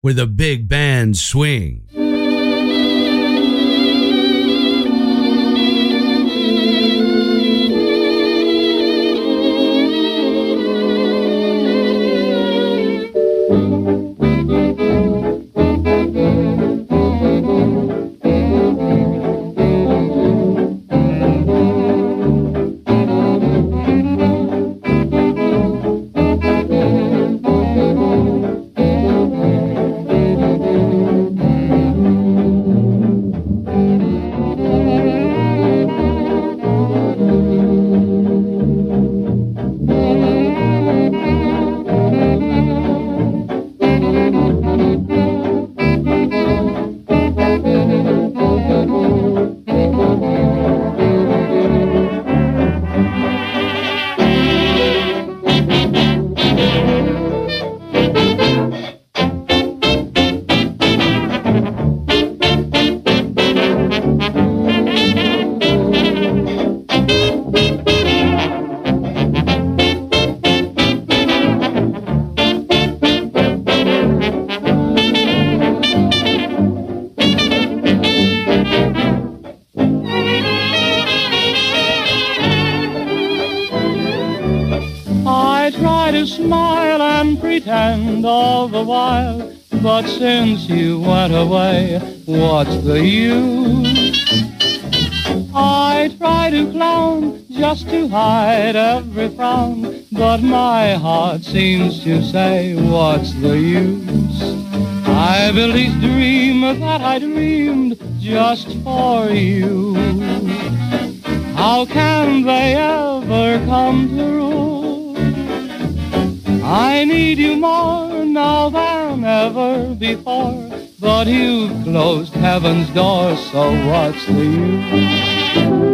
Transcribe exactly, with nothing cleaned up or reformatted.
with a big band swing. Smile and pretend all the while, but since you went away, what's the use? I try to clown just to hide every frown, but my heart seems to say, what's the use? I believe dream that I dreamed just for you. How can they ever come true? I need you more now than ever before, but you've closed heaven's door, so what's the use?